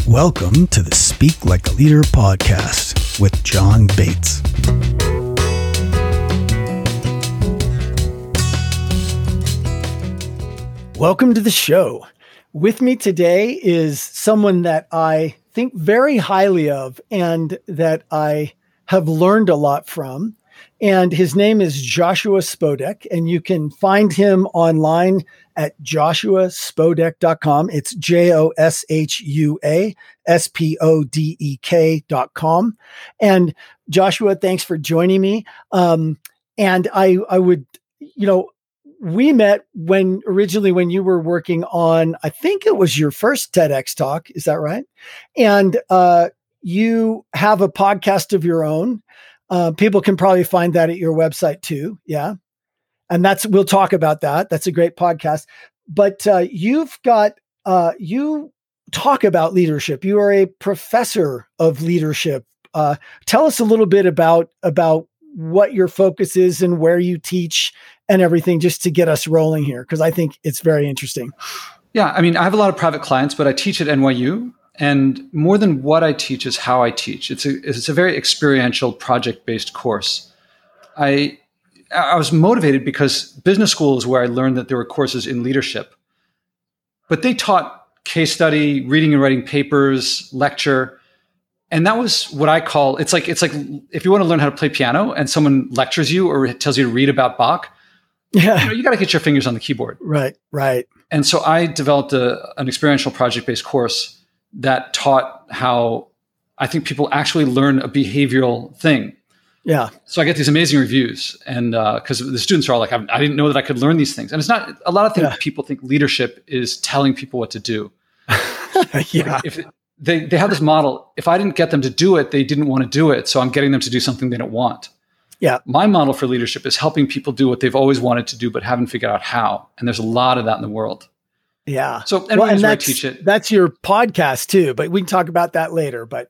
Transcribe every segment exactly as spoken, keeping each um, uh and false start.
Welcome to the Speak Like a Leader podcast with John Bates. Welcome to the show. With me today is someone that I think very highly of and that I have learned a lot from. And his name is Joshua Spodek, and you can find him online at joshua spodek dot com. It's J O S H U A S P O D E K dot com. And Joshua, thanks for joining me. Um, and I, I would, you know, we met when originally when you were working on, I think it was your first TEDx talk. Is that right? And uh, you have a podcast of your own. Uh, people can probably find that at your website too. Yeah. And that's, we'll talk about that. That's a great podcast, but uh, you've got, uh, you talk about leadership. You are a professor of leadership. Uh, tell us a little bit about, about what your focus is and where you teach and everything, just to get us rolling here. Cause I think it's very interesting. Yeah. I mean, I have a lot of private clients, but I teach at N Y U. And more than what I teach is how I teach. It's a, it's a very experiential, project-based course. I I was motivated because business school is where I learned that there were courses in leadership. But they taught case study, reading and writing papers, lecture. And that was what I call, it's like, it's like if you want to learn how to play piano and someone lectures you or tells you to read about Bach, yeah, you know, you got to get your fingers on the keyboard. Right, right. And so I developed a, an experiential, project-based course that taught how I think people actually learn a behavioral thing. Yeah. So I get these amazing reviews, and because uh, the students are all like, I, I didn't know that I could learn these things. And it's not, a lot of things Yeah. people think leadership is telling people what to do. Yeah. If it, they, they have this model, if I didn't get them to do it, they didn't want to do it. So I'm getting them to do something they don't want. Yeah. My model for leadership is helping people do what they've always wanted to do, but haven't figured out how. And there's a lot of that in the world. Yeah. So well, and where I that's, teach it. that's your podcast too, but we can talk about that later, but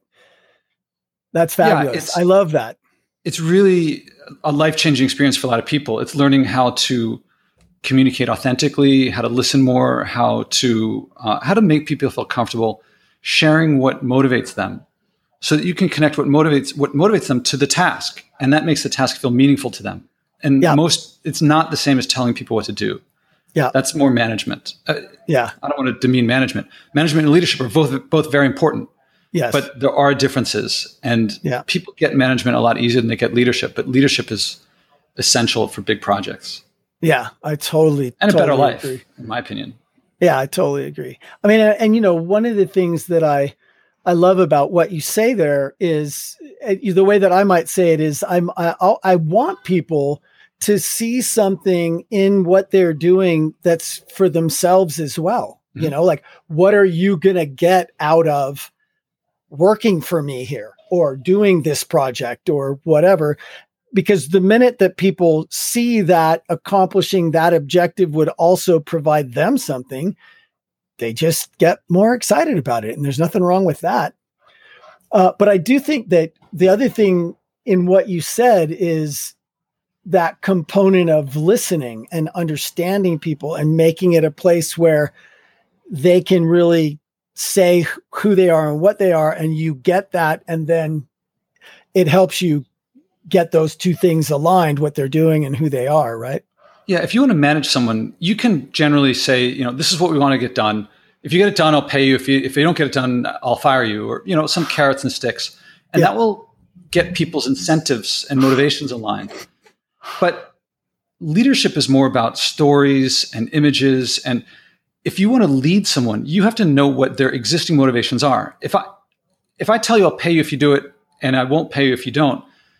that's fabulous. Yeah, I love that. It's really a life-changing experience for a lot of people. It's learning how to communicate authentically, how to listen more, how to, uh, how to make people feel comfortable, sharing what motivates them so that you can connect what motivates, what motivates them to the task. And that makes the task feel meaningful to them. And Yeah. most, it's not the same as telling people what to do. Yeah. That's more management. Uh, Yeah. I don't want to demean management. Management and leadership are both both very important, Yes. but there are differences. And Yeah. people get management a lot easier than they get leadership. But leadership is essential for big projects yeah, I totally, and a totally better life, agree. in my opinion. Yeah, I totally agree. I mean, and, and you know, one of the things that I, I love about what you say there is uh, the way that I might say it is I'm, I, I'll- I want people to see something in what they're doing that's for themselves as well. Mm-hmm. You know, like, what are you going to get out of working for me here or doing this project or whatever? Because the minute that people see that accomplishing that objective would also provide them something, they just get more excited about it. And there's nothing wrong with that. Uh, but I do think that the other thing in what you said is that component of listening and understanding people and making it a place where they can really say who they are and what they are. And you get that. And then it helps you get those two things aligned, what they're doing and who they are. Right. Yeah. If you want to manage someone, you can generally say, you know, this is what we want to get done. If you get it done, I'll pay you. If you, if you don't get it done, I'll fire you, or, you know, some carrots and sticks. And Yeah. that will get people's incentives and motivations aligned. But leadership is more about stories and images. And if you want to lead someone, you have to know what their existing motivations are. If I, if I tell you I'll pay you if you do it and I won't pay you if you don't,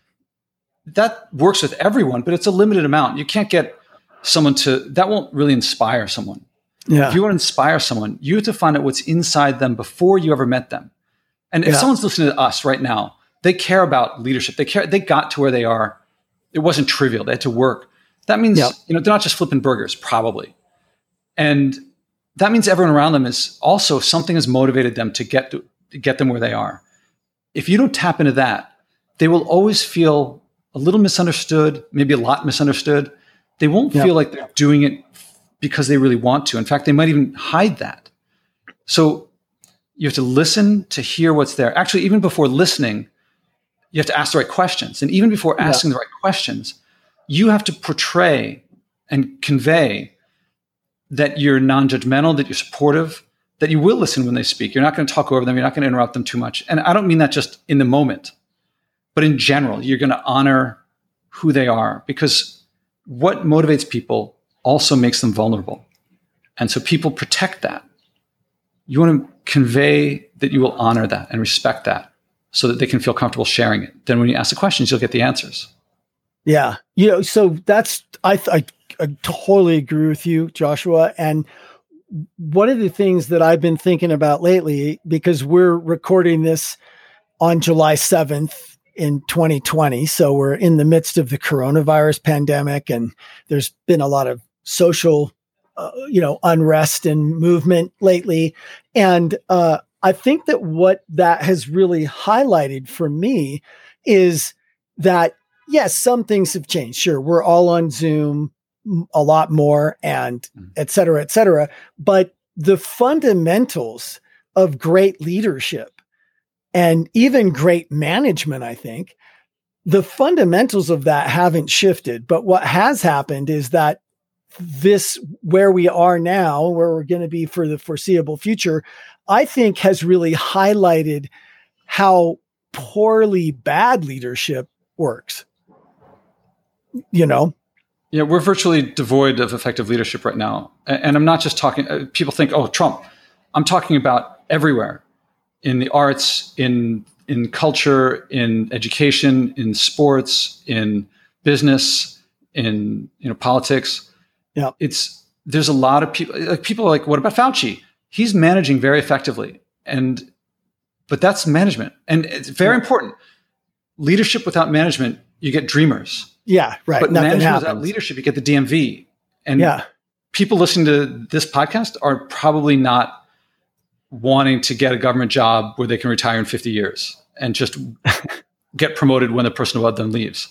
that works with everyone, but it's a limited amount. You can't get someone to, that won't really inspire someone. Yeah. If you want to inspire someone, you have to find out what's inside them before you ever met them. And if Yeah. someone's listening to us right now, they care about leadership. They care, they got to where they are. It wasn't trivial. They had to work. That means, Yep. you know, they're not just flipping burgers, probably. And that means everyone around them is also, something has motivated them to get to, to get them where they are. If you don't tap into that, they will always feel a little misunderstood, maybe a lot misunderstood. They won't Yep. feel like they're doing it because they really want to. In fact, they might even hide that. So You have to listen to hear what's there. Actually, even before listening, you have to ask the right questions. And even before asking yeah. the right questions, you have to portray and convey that you're non-judgmental, that you're supportive, that you will listen when they speak. You're not going to talk over them. You're not going to interrupt them too much. And I don't mean that just in the moment, but in general, you're going to honor who they are, because what motivates people also makes them vulnerable. And so people protect that. You want to convey that you will honor that and respect that so that they can feel comfortable sharing it. Then when you ask the questions, you'll get the answers. Yeah. You know, so that's, I, I, I totally agree with you, Joshua. And one of the things that I've been thinking about lately, because we're recording this on July seventh in twenty twenty. So we're in the midst of the coronavirus pandemic, and there's been a lot of social, uh, you know, unrest and movement lately. And uh, I think that what that has really highlighted for me is that, yes, some things have changed. Sure, we're all on Zoom a lot more, and et cetera, et cetera. But the fundamentals of great leadership and even great management, I think, the fundamentals of that haven't shifted. But what has happened is that this, where we are now, where we're going to be for the foreseeable future, I think has really highlighted how poorly bad leadership works. You know? Yeah, we're virtually devoid of effective leadership right now. And I'm not just talking, uh, people think, oh, Trump. I'm talking about everywhere, in the arts, in in culture, in education, in sports, in business, in you know politics. Yeah, it's there's a lot of people. Like people are like, what about Fauci? He's managing very effectively, and but that's management, and it's very yeah. important. Leadership without management, you get dreamers. Yeah, right. But Nothing management happens. without leadership, you get the D M V. And yeah. people listening to this podcast are probably not wanting to get a government job where they can retire in fifty years and just get promoted when the person above them leaves.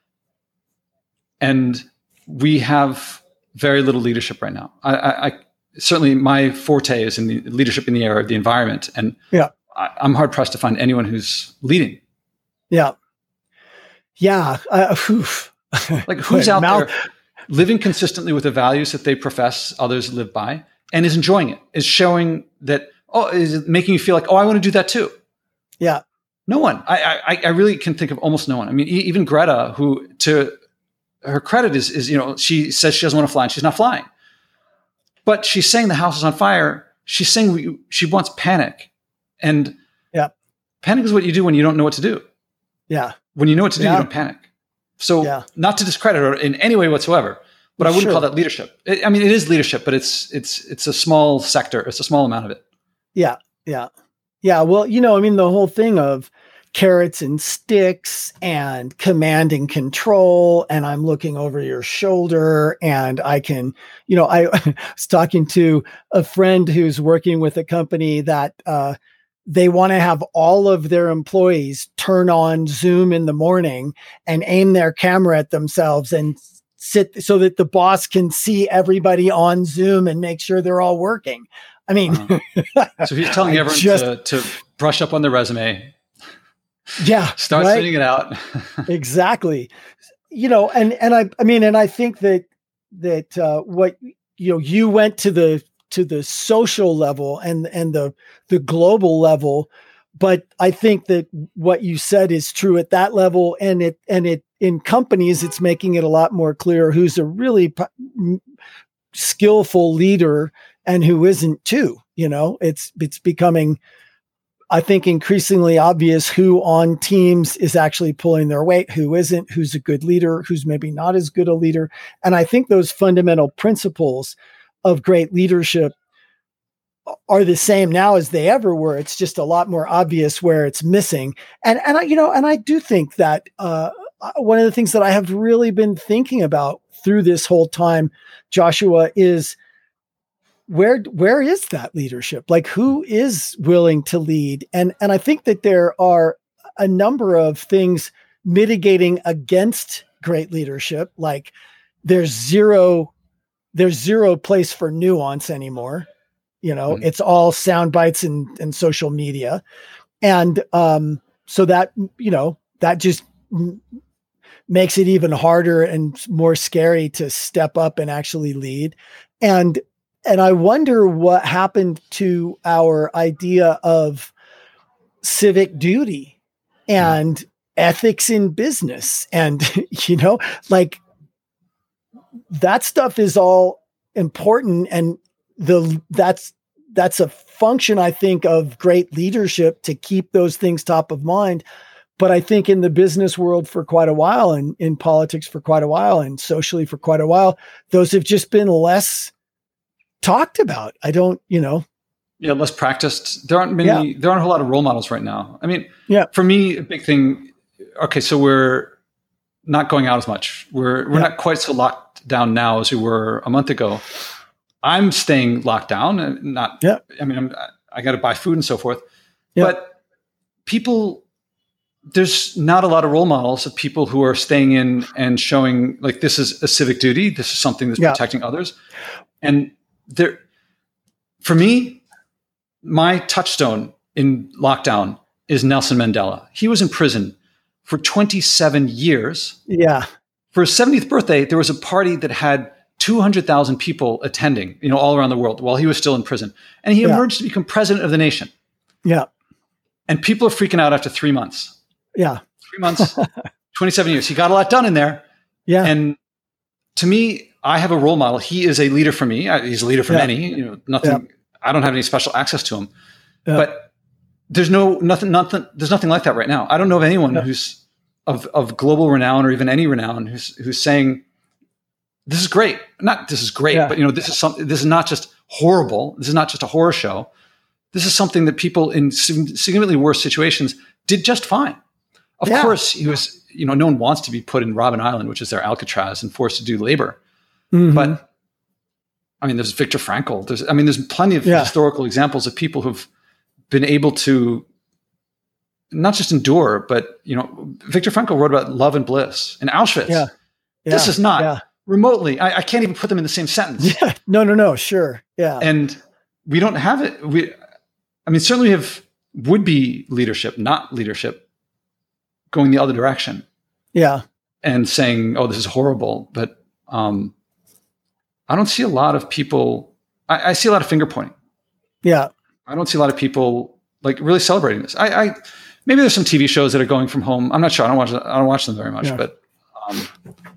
And we have very little leadership right now. I, I, I certainly my forte is in the leadership in the area of the environment, and yeah. I, I'm hard pressed to find anyone who's leading. Yeah, yeah. Uh, like who's out Mal- there living consistently with the values that they profess others live by, and is enjoying it, is showing that, oh, is it making you feel like, oh, I want to do that too? Yeah. No one. I, I, I really can think of almost no one. I mean, e- even Greta, who to her credit is, is, you know, she says she doesn't want to fly and she's not flying, but she's saying the house is on fire. She's saying we, she wants panic, and yeah, panic is what you do when you don't know what to do. Yeah. When you know what to do, yeah. you don't panic. So yeah. not to discredit her in any way whatsoever, but I wouldn't sure. call that leadership. It, I mean, it is leadership, but it's, it's, it's a small sector. It's a small amount of it. Yeah. Yeah. Yeah. Well, you know, I mean, the whole thing of carrots and sticks and command and control, and I'm looking over your shoulder, and I can, you know, I was talking to a friend who's working with a company that, uh, they want to have all of their employees turn on Zoom in the morning and aim their camera at themselves and sit so that the boss can see everybody on Zoom and make sure they're all working. I mean, uh-huh. So he's telling everyone just, to, to brush up on their resume. Yeah. Start right? sending it out. Exactly. You know, and, and I, I mean, and I think that, that, uh, what, you know, you went to the, to the social level and, and the, the global level. But I think that what you said is true at that level. And it, and it, in companies, it's making it a lot more clear who's a really p- skillful leader and who isn't too. You know, it's, it's becoming, I think, increasingly obvious who on teams is actually pulling their weight, who isn't, who's a good leader, who's maybe not as good a leader. And I think those fundamental principles of great leadership are the same now as they ever were. It's just a lot more obvious where it's missing. And, and I, you know, and I do think that, uh, one of the things that I have really been thinking about through this whole time, Joshua, is where, where is that leadership? Like, who is willing to lead? And, and I think that there are a number of things mitigating against great leadership. Like there's zero, there's zero place for nuance anymore. You know, Mm-hmm. it's all sound bites and, and social media. And um, so that, you know, that just m- makes it even harder and more scary to step up and actually lead. And, and I wonder what happened to our idea of civic duty and mm-hmm. ethics in business. And, you know, like that stuff is all important. And the, that's, that's a function, I think, of great leadership to keep those things top of mind. But I think in the business world for quite a while, and in politics for quite a while, and socially for quite a while, those have just been less talked about. I don't, you know. Yeah, less practiced. There aren't many, yeah. there aren't a whole lot of role models right now. I mean, yeah. for me, a big thing, okay, so we're not going out as much. We're we're yeah. not quite so locked down now as we were a month ago. I'm staying locked down and not, yeah. I mean, I'm, I got to buy food and so forth. Yeah. But people, there's not a lot of role models of people who are staying in and showing like, this is a civic duty. This is something that's yeah. protecting others. And there, for me, my touchstone in lockdown is Nelson Mandela. He was in prison for twenty-seven years. Yeah. For his seventieth birthday, there was a party that had two hundred thousand people attending, you know, all around the world while he was still in prison. And he yeah. emerged to become president of the nation. Yeah. And people are freaking out after three months. Yeah. Three months, twenty-seven years. He got a lot done in there. Yeah. And to me, I have a role model. He is a leader for me. He's a leader for yeah. many, you know, nothing, yeah. I don't have any special access to him, yeah. but there's no, nothing, nothing, there's nothing like that right now. I don't know of anyone yeah. who's of, of global renown or even any renown who's, who's saying, this is great. Not this is great, yeah. but you know, this is something, this is not just horrible. This is not just a horror show. This is something that people in significantly worse situations did just fine. Of yeah. course, he was, you know, no one wants to be put in Robben Island, which is their Alcatraz, and forced to do labor. Mm-hmm. But I mean, there's Viktor Frankl. There's, I mean, there's plenty of yeah. historical examples of people who've been able to not just endure, but, you know, Viktor Frankl wrote about love and bliss in Auschwitz. Yeah. Yeah. This is not yeah. remotely. I, I can't even put them in the same sentence. Yeah. No, no, no. Sure. Yeah. And we don't have it. We, I mean, certainly we have would-be leadership, not leadership, going the other direction. Yeah. And saying, oh, this is horrible. But um, I don't see a lot of people, I, I see a lot of finger pointing. Yeah. I don't see a lot of people like really celebrating this. I, I maybe there's some T V shows that are going from home. I'm not sure. I don't watch. I don't watch them very much. Yeah. But um,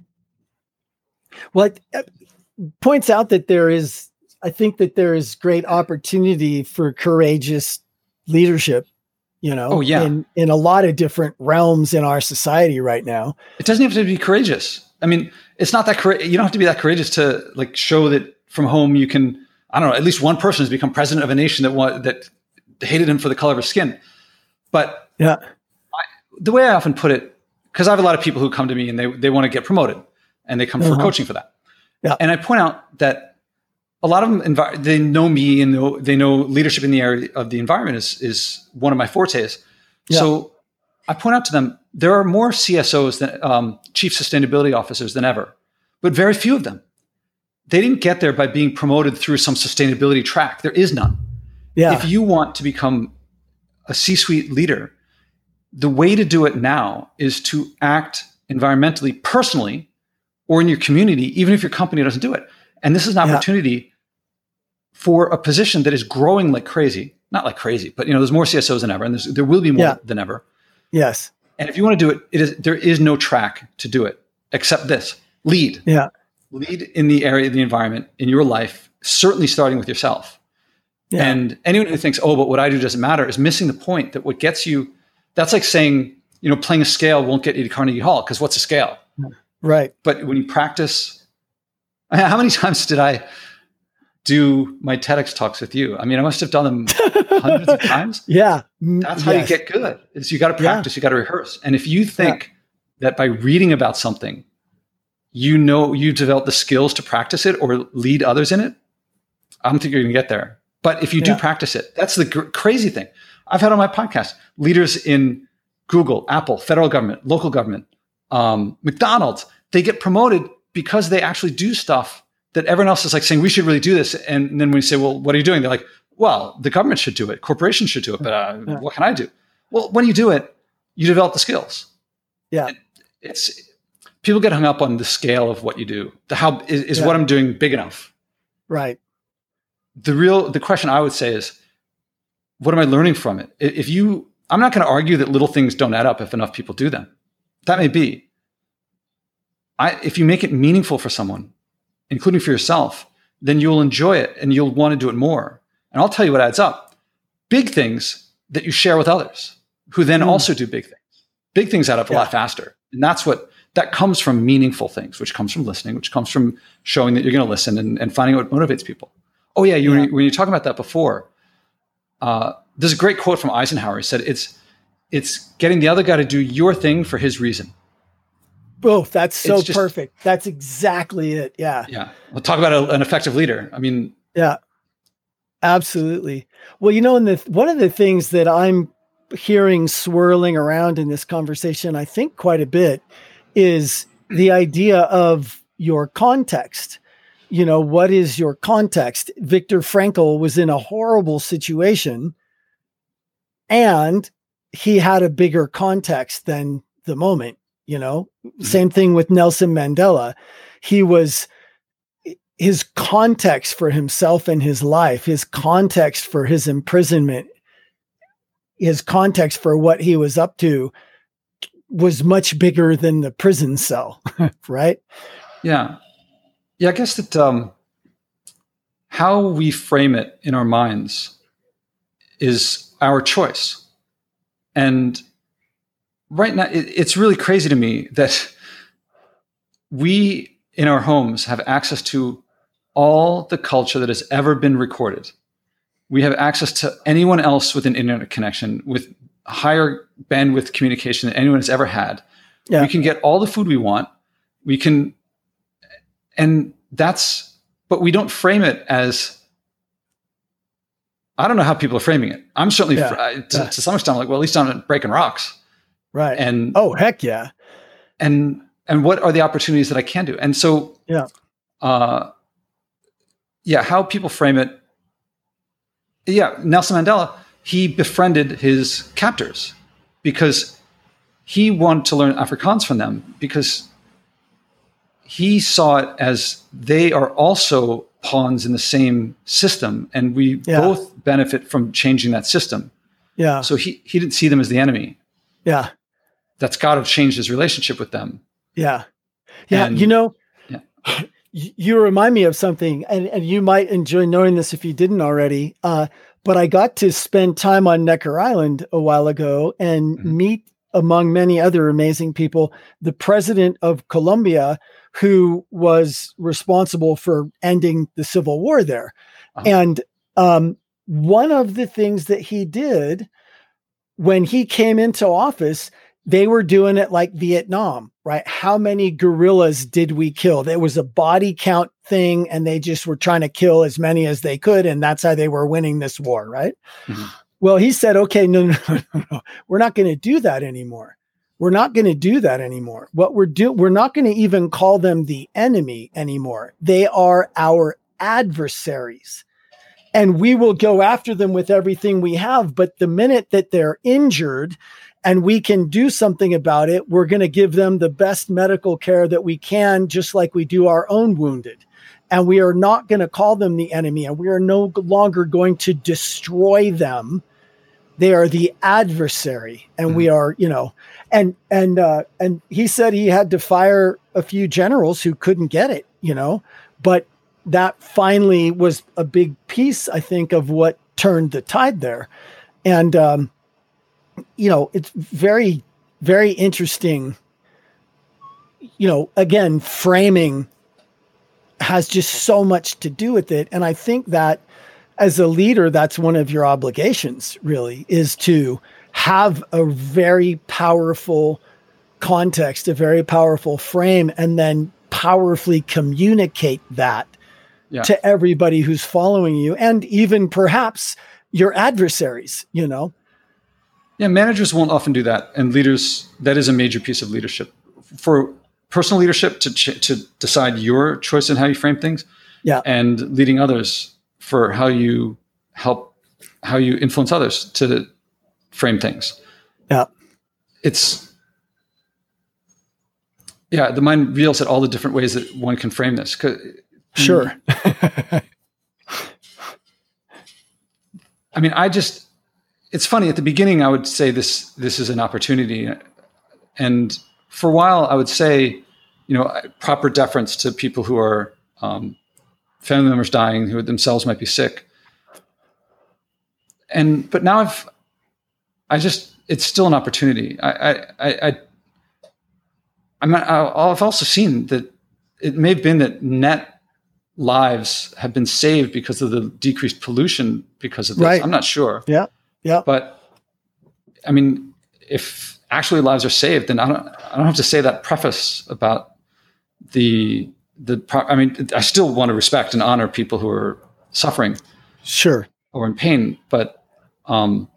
well, it, it points out that there is. I think that there is great opportunity for courageous leadership. You know, oh yeah, in in a lot of different realms in our society right now. It doesn't have to be courageous. I mean, it's not that courageous. You don't have to be that courageous to like show that from home you can. I don't know. At least one person has become president of a nation that wa- that hated him for the color of his skin. But yeah, I, the way I often put it, because I have a lot of people who come to me and they they want to get promoted, and they come uh-huh. for coaching for that. Yeah, and I point out that a lot of them envi- they know me and know, they know leadership in the area of the environment is is one of my fortes. Yeah. So I point out to them there are more C S Os than um, chief sustainability officers than ever, but very few of them. They didn't get there by being promoted through some sustainability track. There is none. Yeah. If you want to become a C-suite leader, the way to do it now is to act environmentally, personally, or in your community, even if your company doesn't do it. And this is an opportunity yeah. for a position that is growing like crazy. Not like crazy, but you know, there's more C S Os than ever, and there's, there will be more yeah. than ever. Yes. And if you want to do it, it is, there is no track to do it except this: lead. Yeah. Lead in the area of the environment in your life, certainly starting with yourself. Yeah. And anyone who thinks, oh, but what I do doesn't matter is missing the point that what gets you, that's like saying, you know, playing a scale won't get you to Carnegie Hall, because what's a scale? Right. But when you practice, how many times did I do my TEDx talks with you? I mean, I must have done them hundreds of times. Yeah. That's how yes. you get good, is you got to practice, yeah. you got to rehearse. And if you think yeah. that by reading about something, you know, you develop the skills to practice it or lead others in it, I don't think you're going to get there. But if you yeah. do practice it, that's the gr- crazy thing. I've had on my podcast leaders in Google, Apple, federal government, local government, um, McDonald's. They get promoted because they actually do stuff that everyone else is like saying we should really do this. And then when we say, well, what are you doing? They're like, well, the government should do it. Corporations should do it. But uh, yeah. what can I do? Well, when you do it, you develop the skills. Yeah. It, it's people get hung up on the scale of what you do. The how is, is yeah. what I'm doing big enough? Right. The real, the question I would say is, what am I learning from it? If you, I'm not going to argue that little things don't add up if enough people do them. That may be. I, if you make it meaningful for someone, including for yourself, then you'll enjoy it and you'll want to do it more. And I'll tell you what adds up. Big things that you share with others who then mm. also do big things. Big things add up a yeah. lot faster. And that's what, that comes from meaningful things, which comes from listening, which comes from showing that you're going to listen and, and finding out what motivates people. Oh yeah, you, yeah. When, when you're talking about that before, uh, there's a great quote from Eisenhower. He said, it's, it's getting the other guy to do your thing for his reason. Oh, that's so just, perfect. That's exactly it. Yeah. Yeah. We'll talk about a, an effective leader. I mean, yeah, absolutely. Well, you know, and the, one of the things that I'm hearing swirling around in this conversation, I think quite a bit, is the idea of your context. You know, what is your context? Viktor Frankl was in a horrible situation and he had a bigger context than the moment. You know, mm-hmm. Same thing with Nelson Mandela. He was, his context for himself and his life, his context for his imprisonment, his context for what he was up to was much bigger than the prison cell, right? Yeah. Yeah, I guess that um, how we frame it in our minds is our choice. And right now, it, it's really crazy to me that we in our homes have access to all the culture that has ever been recorded. We have access to anyone else with an internet connection, with higher bandwidth communication than anyone has ever had. Yeah. We can get all the food we want. We can, and that's, but we don't frame it as, I don't know how people are framing it. I'm certainly, yeah. fr- to, yeah. to some extent, like, well, at least I'm not breaking rocks. Right. And oh, heck yeah. And and what are the opportunities that I can do? And so yeah. Uh yeah, how people frame it. Yeah, Nelson Mandela, he befriended his captors because he wanted to learn Afrikaans from them because he saw it as they are also pawns in the same system and we yeah. both benefit from changing that system. Yeah. So he he didn't see them as the enemy. Yeah. That's got to change his relationship with them. Yeah. Yeah. And, you know, yeah. you remind me of something, and, and you might enjoy knowing this if you didn't already. Uh, but I got to spend time on Necker Island a while ago and mm-hmm. meet, among many other amazing people, the president of Colombia, who was responsible for ending the civil war there. Uh-huh. And um, one of the things that he did when he came into office, they were doing it like Vietnam, right? How many guerrillas did we kill? There was a body count thing and they just were trying to kill as many as they could. And that's how they were winning this war, right? Mm-hmm. Well, he said, okay, no, no, no, no, no. We're not going to do that anymore. We're not going to do that anymore. What we're doing, we're not going to even call them the enemy anymore. They are our adversaries. And we will go after them with everything we have. But the minute that they're injured, and we can do something about it, we're going to give them the best medical care that we can, just like we do our own wounded. And we are not going to call them the enemy, and we are no longer going to destroy them. They are the adversary, and mm-hmm. we are, you know, and, and, uh, and he said he had to fire a few generals who couldn't get it, you know, but that finally was a big piece, I think, of what turned the tide there. And, um, you know, it's very, very interesting. You know, again, framing has just so much to do with it. And I think that as a leader, that's one of your obligations, really, is to have a very powerful context, a very powerful frame, and then powerfully communicate that yeah. to everybody who's following you, and even perhaps your adversaries, you know? Yeah, managers won't often do that. And leaders, that is a major piece of leadership. For personal leadership to ch- to decide your choice in how you frame things, yeah, and leading others for how you help, how you influence others to frame things. Yeah, it's yeah. The mind reels at all the different ways that one can frame this. Sure. I mean, I just. It's funny. At the beginning, I would say this this is an opportunity, and for a while, I would say, you know, proper deference to people who are um, family members dying, who themselves might be sick. And but now I've, I just it's still an opportunity. I I I, I I'm I've also seen that it may have been that net lives have been saved because of the decreased pollution because of this. Right. I'm not sure. Yeah. Yeah. But I mean, if actually lives are saved, then I don't I don't have to say that preface about the the I mean, I still want to respect and honor people who are suffering. Sure. Or in pain, but um,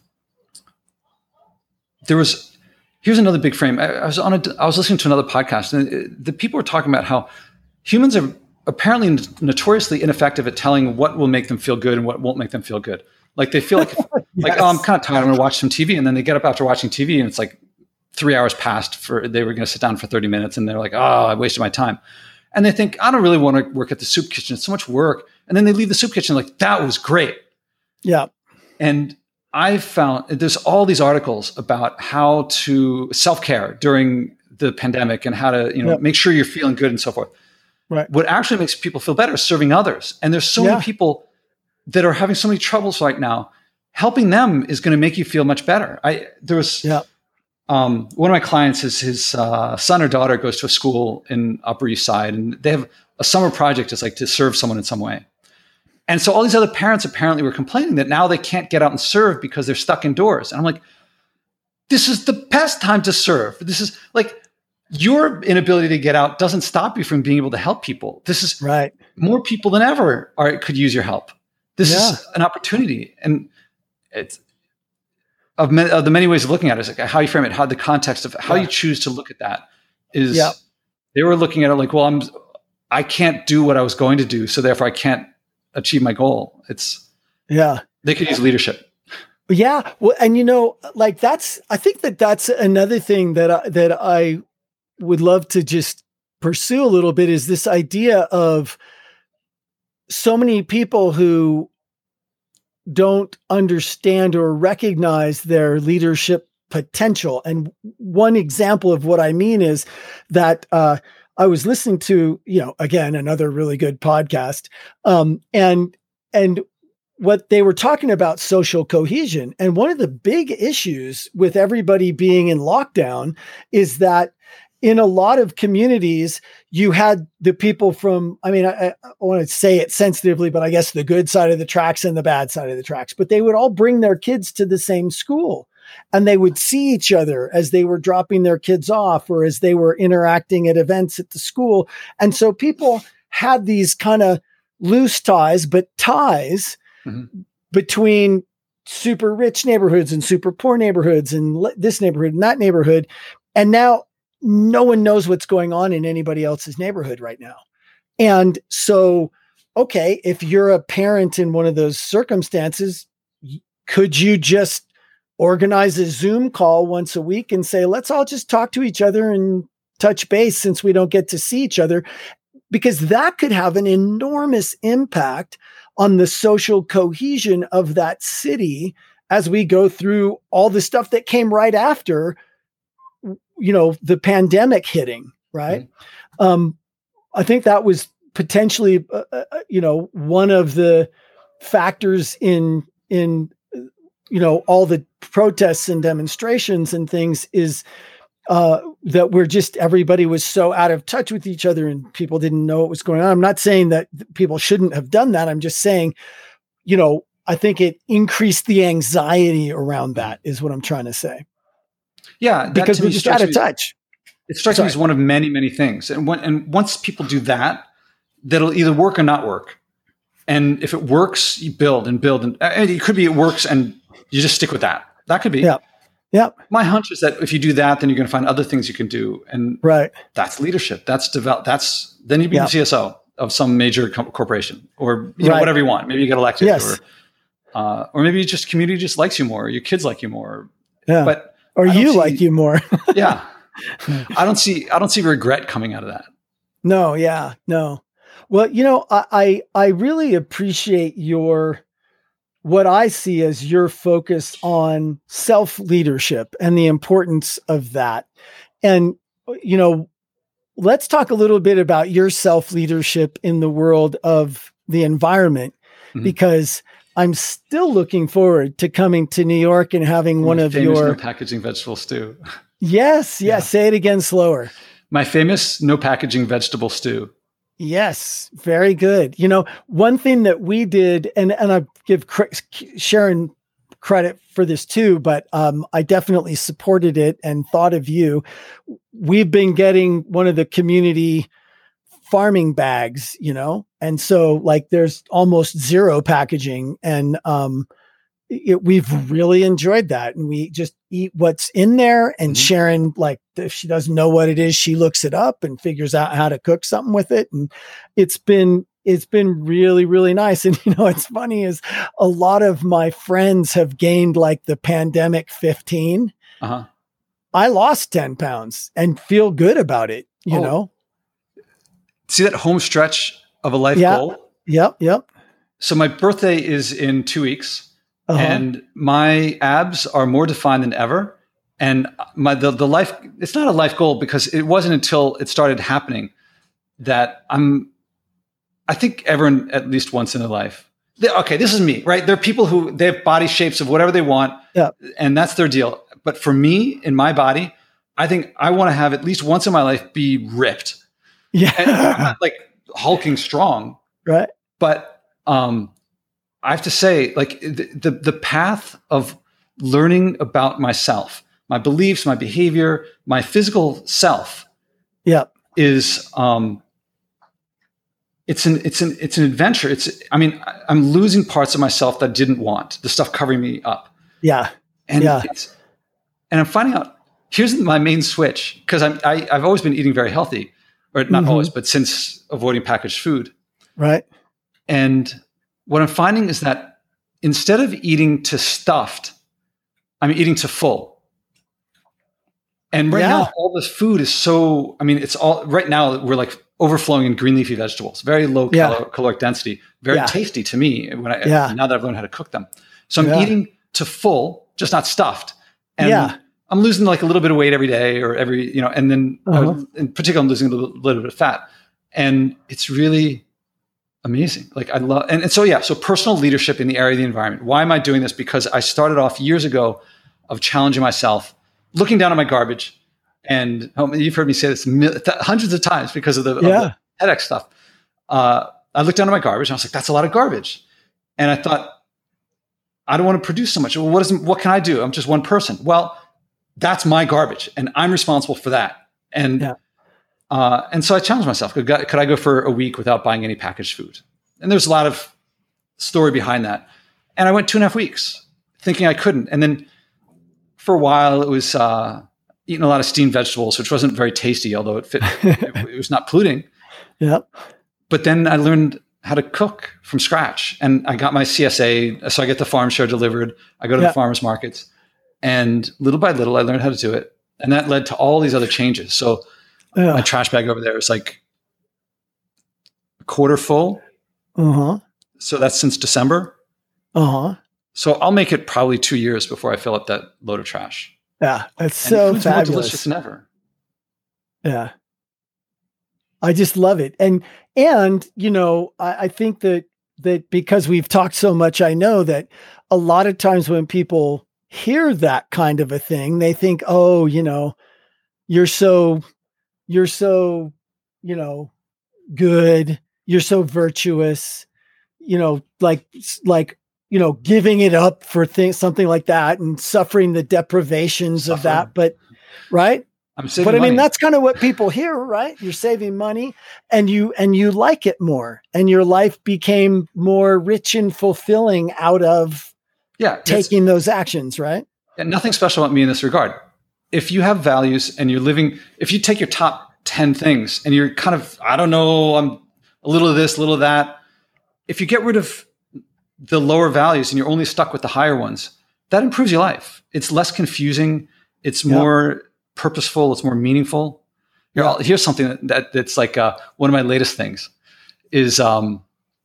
there was here's another big frame. I, I was on a I was listening to another podcast, and it, the people were talking about how humans are apparently notoriously ineffective at telling what will make them feel good and what won't make them feel good. Like they feel like, if, yes. like, oh, I'm kind of tired. I'm going to watch some T V. And then they get up after watching T V and it's like three hours passed for, they were going to sit down for thirty minutes. And they're like, oh, I wasted my time. And they think, I don't really want to work at the soup kitchen. It's so much work. And then they leave the soup kitchen like, that was great. Yeah. And I found there's all these articles about how to self-care during the pandemic and how to, you know, yep. make sure you're feeling good and so forth. Right. What actually makes people feel better is serving others. And there's so yeah. many people that are having so many troubles right now. Helping them is going to make you feel much better. I there was yeah. um, one of my clients, is his uh, son or daughter goes to a school in Upper East Side, and they have a summer project is like to serve someone in some way. And so all these other parents apparently were complaining that now they can't get out and serve because they're stuck indoors. And I'm like, this is the best time to serve. This is like your inability to get out doesn't stop you from being able to help people. This is right. More people than ever are could use your help. This yeah. is an opportunity, and it's of, ma- of the many ways of looking at it. Is like how you frame it, how the context of how yeah. you choose to look at that is. Yeah. They were looking at it like, well, I'm, I can't do what I was going to do, so therefore I can't achieve my goal. It's yeah. They could use leadership. Yeah, well, and you know, like that's. I think that that's another thing that I, that I would love to just pursue a little bit is this idea of so many people who don't understand or recognize their leadership potential. And one example of what I mean is that uh, I was listening to, you know, again, another really good podcast. Um, and, and what they were talking about social cohesion. And one of the big issues with everybody being in lockdown is that in a lot of communities, you had the people from, I mean, I, I want to say it sensitively, but I guess the good side of the tracks and the bad side of the tracks, but they would all bring their kids to the same school and they would see each other as they were dropping their kids off or as they were interacting at events at the school. And so people had these kind of loose ties, but ties mm-hmm. between super rich neighborhoods and super poor neighborhoods and this neighborhood and that neighborhood. And now no one knows what's going on in anybody else's neighborhood right now. And so, okay, if you're a parent in one of those circumstances, could you just organize a Zoom call once a week and say, let's all just talk to each other and touch base since we don't get to see each other? Because that could have an enormous impact on the social cohesion of that city as we go through all the stuff that came right after, you know, the pandemic hitting, right? Mm-hmm. Um, I think that was potentially, uh, uh, you know, one of the factors in, in, you know, all the protests and demonstrations and things is uh, that we're just, everybody was so out of touch with each other and people didn't know what was going on. I'm not saying that people shouldn't have done that. I'm just saying, you know, I think it increased the anxiety around that is what I'm trying to say. Yeah, because we're just out of touch. It strikes me as one of many, many things. And when, and once people do that, that'll either work or not work. And if it works, you build and build. And, and it could be it works and you just stick with that. That could be. Yeah. Yep. My hunch is that if you do that, then you're going to find other things you can do. And right. that's leadership. That's develop. That's then you become yep. C S O of some major co- corporation, or you know, right. whatever you want. Maybe you get elected, yes. or uh, or maybe just community just likes you more, or your kids like you more. Yeah. But or you see, like you more. yeah. I don't see I don't see regret coming out of that. No. Yeah. No. Well, you know, I I, I really appreciate your. What I see as your focus on self-leadership and the importance of that. And, you know, let's talk a little bit about your self-leadership in the world of the environment, mm-hmm. because I'm still looking forward to coming to New York and having My one of your no packaging vegetable stew. Yes. Yes. Yeah. Say it again slower. My famous no packaging vegetable stew. Yes, very good. You know, one thing that we did, and, and I give Sharon credit for this too, but um, I definitely supported it and thought of you. We've been getting one of the community farming bags, you know, and so like there's almost zero packaging, and um, it, we've really enjoyed that. And we just eat what's in there, and mm-hmm. Sharon, like, if she doesn't know what it is, she looks it up and figures out how to cook something with it. And it's been, it's been really, really nice. And, you know, it's funny is a lot of my friends have gained like the pandemic fifteen. Uh-huh. I lost ten pounds and feel good about it, you oh. know? See that home stretch of a life yeah. goal? Yep. Yep. So my birthday is in two weeks. Uh-huh. And my abs are more defined than ever. And my the, the life, it's not a life goal because it wasn't until it started happening that I'm, I think everyone at least once in their life, they, okay, this is me, right? There are people who, they have body shapes of whatever they want, yeah. and that's their deal. But for me, in my body, I think I want to have at least once in my life be ripped. Yeah. And I'm not like hulking strong. Right. But, um, I have to say, like the, the the path of learning about myself, my beliefs, my behavior, my physical self, yeah, is um, it's an it's an it's an adventure. It's I mean, I'm losing parts of myself that I didn't want, the stuff covering me up. Yeah, and yeah, it's, and I'm finding out here's my main switch, because I'm I, I've always been eating very healthy, or not mm-hmm. always, but since avoiding packaged food, right, and what I'm finding is that instead of eating to stuffed, I'm eating to full. And right yeah. now, all this food is so, I mean, it's all, right now, we're like overflowing in green leafy vegetables, very low yeah. calor- caloric density, very yeah. tasty to me when I, yeah. now that I've learned how to cook them. So I'm yeah. eating to full, just not stuffed. And yeah. I'm losing like a little bit of weight every day or every, you know, and then uh-huh. was, in particular, I'm losing a little, little bit of fat. And it's really amazing. Like I love, and, and so, yeah, so personal leadership in the area of the environment. Why am I doing this? Because I started off years ago of challenging myself, looking down at my garbage. And oh, you've heard me say this mil- th- hundreds of times because of the, yeah. of the TEDx stuff. Uh, I looked down at my garbage and I was like, that's a lot of garbage. And I thought, I don't want to produce so much. Well, what is, what can I do? I'm just one person. Well, that's my garbage and I'm responsible for that. And, yeah. Uh, and so I challenged myself. Could, could I go for a week without buying any packaged food? And there's a lot of story behind that. And I went two and a half weeks thinking I couldn't. And then for a while it was uh, eating a lot of steamed vegetables, which wasn't very tasty, although it fit. it, it was not polluting. Yep. But then I learned how to cook from scratch. And I got my C S A. So I get the farm share delivered. I go to yep. the farmers markets. And little by little, I learned how to do it. And that led to all these other changes. So yeah. my trash bag over there is like a quarter full. Uh-huh. So that's since December. Uh-huh. So I'll make it probably two years before I fill up that load of trash. Yeah, it's and so food's fabulous. More delicious than ever. Yeah. I just love it. And, and, you know, I, I think that, that because we've talked so much, I know that a lot of times when people hear that kind of a thing, they think, oh, you know, you're so, you're so, you know, good. You're so virtuous, you know, like, like, you know, giving it up for things, something like that and suffering the deprivations suffering. of that. But, right. I'm saving but I money. mean, that's kind of what people hear, right? You're saving money and you, and you like it more and your life became more rich and fulfilling out of yeah, taking those actions, right? And nothing special about me in this regard. If you have values and you're living, if you take your top ten things and you're kind of, I don't know, I'm a little of this, a little of that. If you get rid of the lower values and you're only stuck with the higher ones, that improves your life. It's less confusing. It's more yeah. purposeful. It's more meaningful. Here, yeah. Here's something that, that that's like uh, one of my latest things is, um,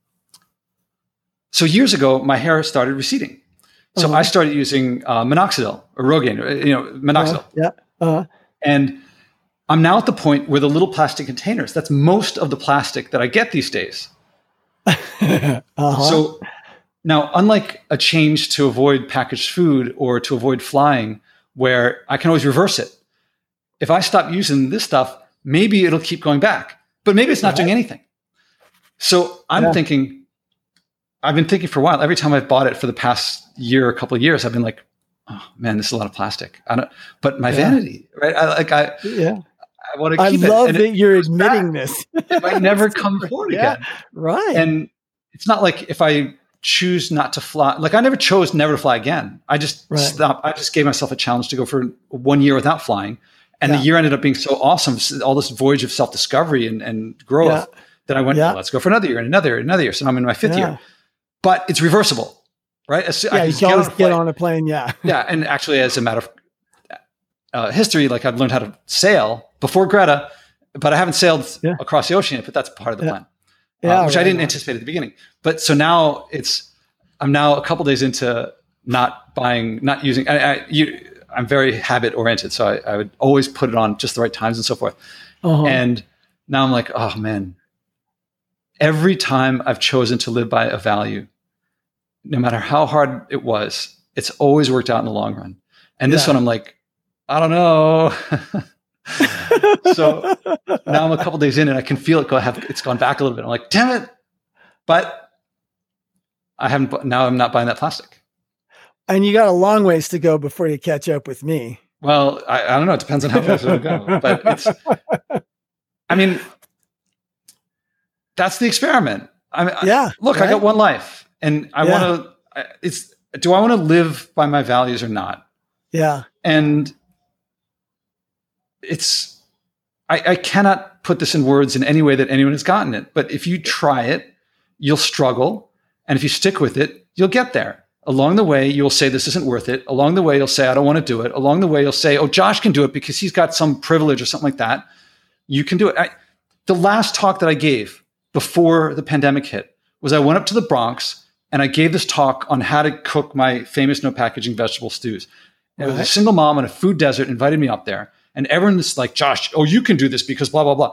so years ago, my hair started receding. So uh-huh. I started using uh, minoxidil or Rogaine, you know, minoxidil. Uh, yeah. Uh-huh. And I'm now at the point where the little plastic containers, that's most of the plastic that I get these days. uh-huh. So now, unlike a change to avoid packaged food or to avoid flying, where I can always reverse it. If I stop using this stuff, maybe it'll keep going back, but maybe it's not right. doing anything. So I'm yeah. thinking, I've been thinking for a while, every time I've bought it for the past year, a couple of years, I've been like, oh man, this is a lot of plastic. I don't, but my yeah. vanity, right? I like, I, yeah. I want to keep I it. love and that it, you're admitting this. It might never come forward yeah. again. Right. And it's not like if I choose not to fly, like I never chose never to fly again. I just right. stopped. I just gave myself a challenge to go for one year without flying. And yeah. the year ended up being so awesome, all this voyage of self-discovery and, and growth yeah. that I went, yeah. well, let's go for another year and another year, another year. So now I'm in my fifth yeah. year. But it's reversible, right? As, yeah, I you can always get, get on a plane, yeah. yeah, and actually as a matter of uh, history, like I've learned how to sail before Greta, but I haven't sailed yeah. across the ocean yet, but that's part of the yeah. plan, yeah, uh, which right, I didn't right. anticipate at the beginning. But so now it's, I'm now a couple days into not buying, not using, I, I, you, I'm very habit oriented. So I, I would always put it on just the right times and so forth. Uh-huh. And now I'm like, oh man, every time I've chosen to live by a value, no matter how hard it was, it's always worked out in the long run. And this yeah. one, I'm like, I don't know. So now I'm a couple days in and I can feel it go have, it's gone back a little bit. I'm like, damn it. But I haven't, now I'm not buying that plastic. And you got a long ways to go before you catch up with me. Well, I, I don't know. It depends on how fast it'll go. But it's, I mean, that's the experiment. I mean, yeah. I, look, right? I got one life and I yeah. want to, it's, do I want to live by my values or not? Yeah. And it's, I, I cannot put this in words in any way that anyone has gotten it. But if you try it, you'll struggle. And if you stick with it, you'll get there. Along the way, you'll say, this isn't worth it. Along the way, you'll say, I don't want to do it. Along the way, you'll say, oh, Josh can do it because he's got some privilege or something like that. You can do it. I, the last talk that I gave before the pandemic hit was I went up to the Bronx and I gave this talk on how to cook my famous no packaging vegetable stews. It was a single mom in a food desert invited me up there. And everyone is like, Josh, oh, you can do this because blah, blah, blah.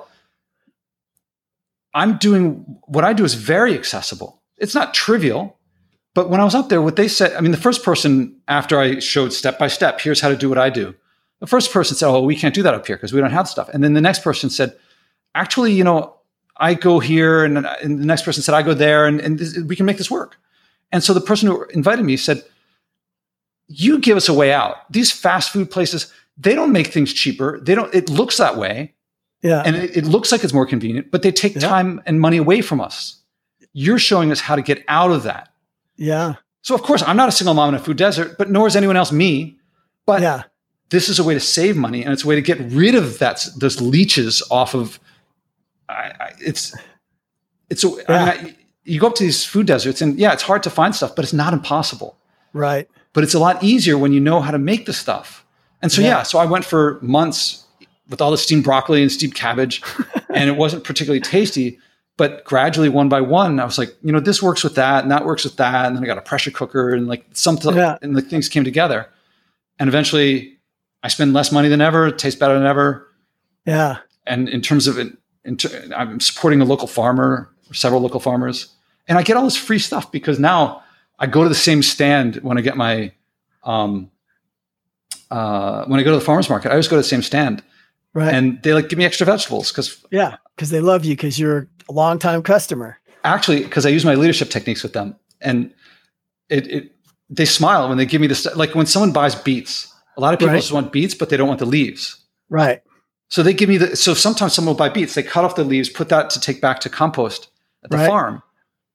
I'm doing, what I do is very accessible. It's not trivial. But when I was up there, what they said, I mean, the first person after I showed step by step, here's how to do what I do. The first person said, oh, we can't do that up here because we don't have the stuff. And then the next person said, actually, you know, I go here. And, and the next person said, I go there and, and this, we can make this work. And so the person who invited me said, you give us a way out. These fast food places, they don't make things cheaper. They don't, it looks that way. Yeah. And it, it looks like it's more convenient, but they take yeah. time and money away from us. You're showing us how to get out of that. Yeah. So of course I'm not a single mom in a food desert, but nor is anyone else me. But yeah. this is a way to save money and it's a way to get rid of that, those leeches off of, I, I, it's, it's, a, yeah. I mean, I, you go up to these food deserts and yeah, it's hard to find stuff, but it's not impossible. Right. But it's a lot easier when you know how to make the stuff. And so, yeah, yeah so I went for months with all the steamed broccoli and steamed cabbage and it wasn't particularly tasty. But gradually, one by one, I was like, you know, this works with that, and that works with that, and then I got a pressure cooker, and like something, yeah. and the things came together. And eventually, I spend less money than ever, it tastes better than ever. Yeah. And in terms of it, in ter- I'm supporting a local farmer, several local farmers, and I get all this free stuff because now I go to the same stand when I get my, um, uh, when I go to the farmer's market, I always go to the same stand. Right. And they like give me extra vegetables because yeah, because they love you because you're a longtime customer. Actually, because I use my leadership techniques with them, and it, it they smile when they give me this. Like when someone buys beets, a lot of people right. just want beets, but they don't want the leaves. Right. So they give me the. So sometimes someone will buy beets, they cut off the leaves, put that to take back to compost at the right. farm.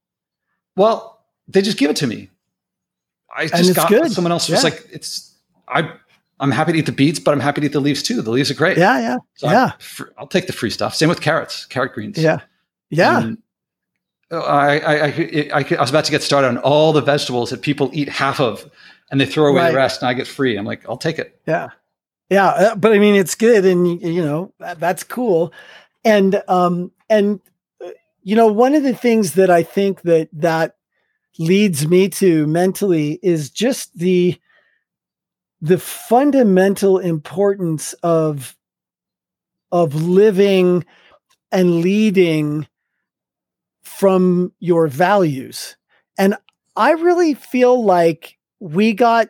Well, they just give it to me. I just got good. Someone else was yeah. like, it's. I, I'm happy to eat the beets, but I'm happy to eat the leaves too. The leaves are great. Yeah, yeah, so yeah. I, I'll take the free stuff. Same with carrots, carrot greens. Yeah, yeah. And I, I, I, I, I was about to get started on all the vegetables that people eat half of, and they throw away right. the rest, and I get free. I'm like, I'll take it. Yeah, yeah. Uh, but I mean, it's good, and you know, that, that's cool. And um, and uh, you know, one of the things that I think that that leads me to mentally is just the the fundamental importance of of living and leading from your values. And I really feel like we got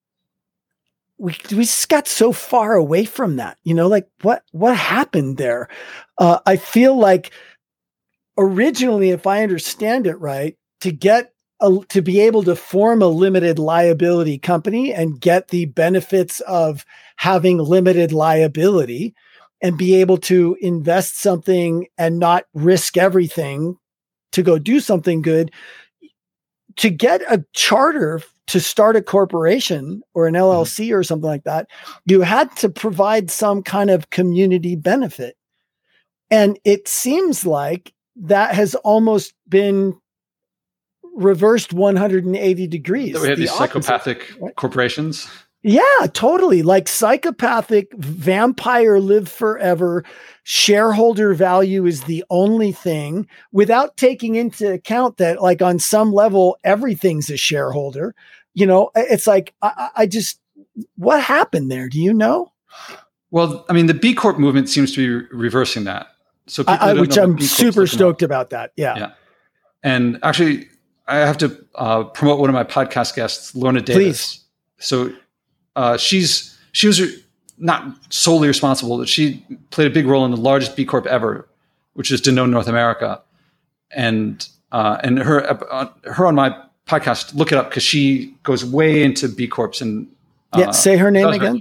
we we just got so far away from that. You know, like what what happened there? Uh, I feel like originally, if I understand it right, to get a, to be able to form a limited liability company and get the benefits of having limited liability and be able to invest something and not risk everything to go do something good, to get a charter to start a corporation or an L L C or something like that, you had to provide some kind of community benefit. And it seems like that has almost been reversed one hundred eighty degrees. So we have the these opposite, psychopathic right? corporations. Yeah, totally. Like psychopathic, vampire live forever. Shareholder value is the only thing, without taking into account that, like, on some level, everything's a shareholder. You know, it's like, I, I just, what happened there? Do you know? Well, I mean, the B Corp movement seems to be reversing that. So, people I, which I'm super stoked up. about that. Yeah. Yeah. And actually, I have to uh, promote one of my podcast guests, Lorna Davis. Please. So uh, she's she was not solely responsible, but she played a big role in the largest B Corp ever, which is Danone North America. And uh, and her uh, her on my podcast, look it up, because she goes way into B Corps. And uh, yeah, say her name again.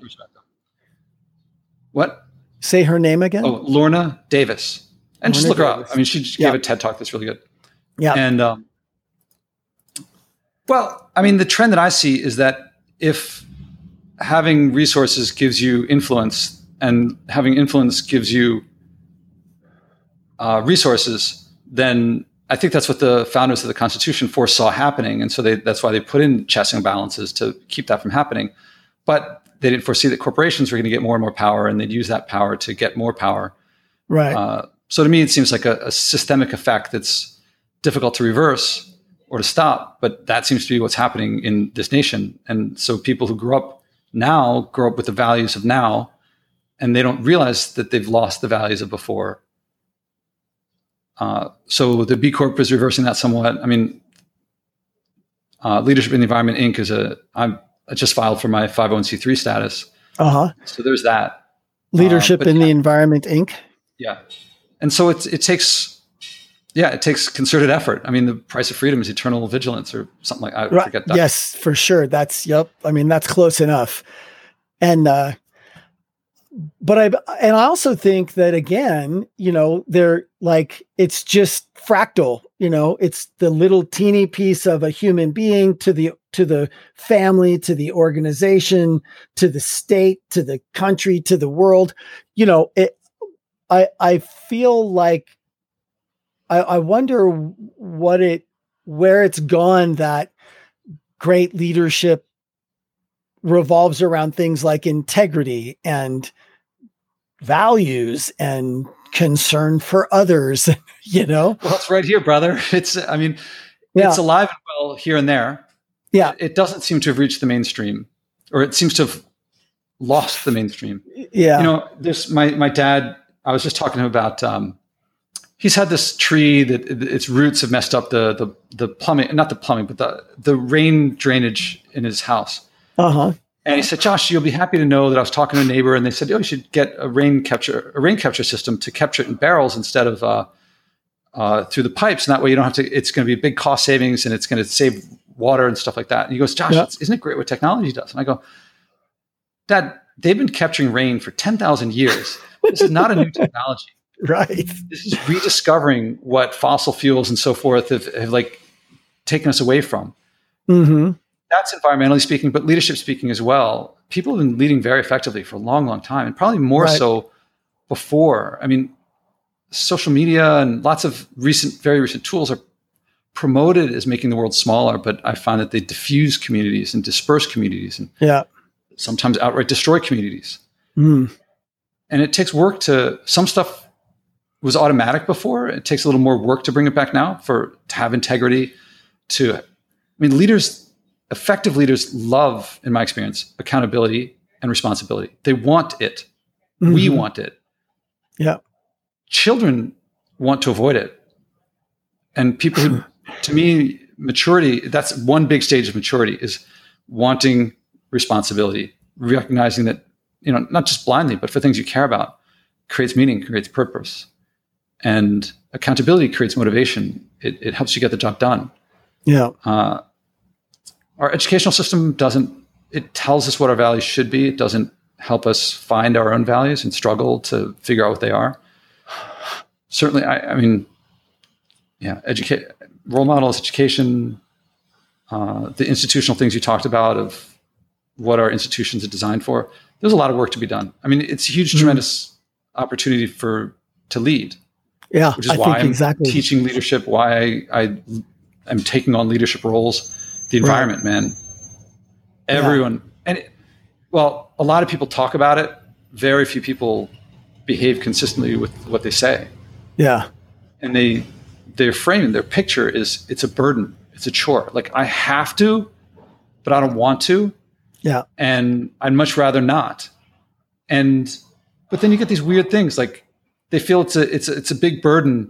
What? Say her name again. Oh, Lorna Davis. And Lorna just look Davis. her up. I mean, she just yeah. gave a TED Talk that's really good. Yeah. And um, well, I mean, the trend that I see is that if having resources gives you influence, and having influence gives you uh, resources, then I think that's what the founders of the Constitution foresaw happening. And so they, that's why they put in checks and balances to keep that from happening. But they didn't foresee that corporations were going to get more and more power, and they'd use that power to get more power. Right. Uh, so to me, it seems like a, a systemic effect that's difficult to reverse or to stop, but that seems to be what's happening in this nation. And so people who grow up now grow up with the values of now, and they don't realize that they've lost the values of before. Uh, so the B Corp is reversing that somewhat. I mean, uh, Leadership in the Environment, Incorporated is a, I'm, I just filed for my five oh one c three status. Uh-huh. So there's that. Leadership uh, in yeah. the Environment, Incorporated. Yeah. And so it, it takes, yeah, it takes concerted effort. I mean, the price of freedom is eternal vigilance or something like that. I Right. forget that. Yes, for sure. That's, yep. I mean, that's close enough. And, uh, but I, and I also think that, again, you know, they're like, it's just fractal, you know, it's the little teeny piece of a human being to the, to the family, to the organization, to the state, to the country, to the world. You know, it, I, I feel like, I, I wonder what it, where it's gone, that great leadership revolves around things like integrity and values and concern for others, you know? Well, it's right here, brother. It's, I mean, yeah. it's alive and well here and there. Yeah. It doesn't seem to have reached the mainstream, or it seems to have lost the mainstream. Yeah. You know, this, my, my dad, I was just talking to him about, um, he's had this tree that its roots have messed up the, the, the plumbing, not the plumbing, but the, the rain drainage in his house. Uh-huh. And he said, Josh, you'll be happy to know that I was talking to a neighbor, and they said, oh, you should get a rain capture, a rain capture system to capture it in barrels instead of uh, uh, through the pipes. And that way you don't have to, it's going to be a big cost savings, and it's going to save water and stuff like that. And he goes, Josh, yeah. isn't it great what technology does? And I go, Dad, they've been capturing rain for ten thousand years. This is not a new technology. Right. This is rediscovering what fossil fuels and so forth have, have like taken us away from. Mm-hmm. That's environmentally speaking, but leadership speaking as well. people have been leading very effectively for a long, long time, and probably more right. so before. I mean, social media and lots of recent, very recent tools are promoted as making the world smaller, but I find that they diffuse communities and disperse communities and yeah. sometimes outright destroy communities. Mm. And it takes work to, some stuff was automatic before. It takes a little more work to bring it back now, for to have integrity, to, I mean, leaders, effective leaders love, in my experience, accountability and responsibility. They want it. Mm-hmm. We want it. Yeah. Children want to avoid it. And people who, to me, maturity, that's one big stage of maturity, is wanting responsibility, recognizing that, you know, not just blindly, but for things you care about, creates meaning, creates purpose. And accountability creates motivation. It, it helps you get the job done. Yeah. Uh, our educational system doesn't, it tells us what our values should be. It doesn't help us find our own values and struggle to figure out what they are. Certainly, I, I mean, yeah, educate, role models, education, uh, the institutional things you talked about of what our institutions are designed for. There's a lot of work to be done. I mean, it's a huge, mm-hmm. tremendous opportunity for to lead. Yeah, which is I why think I'm exactly. teaching leadership, why I, I am taking on leadership roles. The environment, right. man. Everyone, yeah. and it, well, a lot of people talk about it. Very few people behave consistently with what they say. Yeah, and they their framing, their picture is it's a burden, it's a chore. Like, I have to, but I don't want to. Yeah, and I'd much rather not. And but then you get these weird things, like they feel it's a it's a, it's a big burden.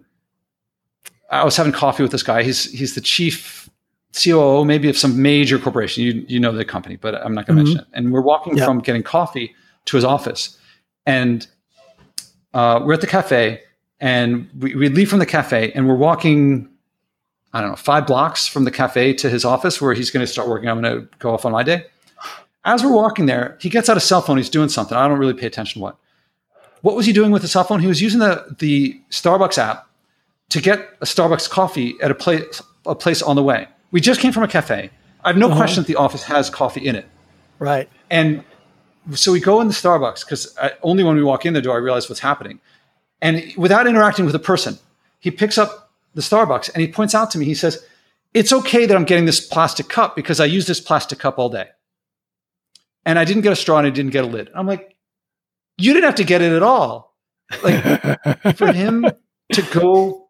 I was having coffee with this guy. He's he's the chief C O O maybe of some major corporation. You you know the company, but I'm not going to mm-hmm. mention it. And we're walking yeah. from getting coffee to his office, and uh, we're at the cafe, and we, we leave from the cafe, and we're walking, I don't know, five blocks from the cafe to his office where he's going to start working. I'm going to go off on my day. As we're walking there, he gets out a cell phone. He's doing something. I don't really pay attention to what. What was he doing with the cell phone? He was using the the Starbucks app to get a Starbucks coffee at a place a place on the way. We just came from a cafe. I have no uh-huh. question that the office has coffee in it. Right. And so we go in the Starbucks, because only when we walk in the door, I realize what's happening. And without interacting with a person, he picks up the Starbucks and he points out to me, he says, "It's okay that I'm getting this plastic cup because I use this plastic cup all day. And I didn't get a straw and I didn't get a lid." I'm like, you didn't have to get it at all. Like, for him to go,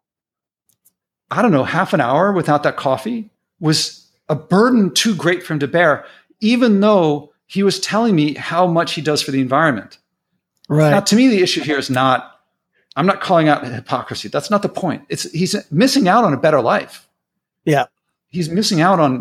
I don't know, half an hour without that coffee was a burden too great for him to bear, even though he was telling me how much he does for the environment. Right. Now, to me, the issue here is not, I'm not calling out hypocrisy. That's not the point. It's he's missing out on a better life. Yeah. He's missing out on,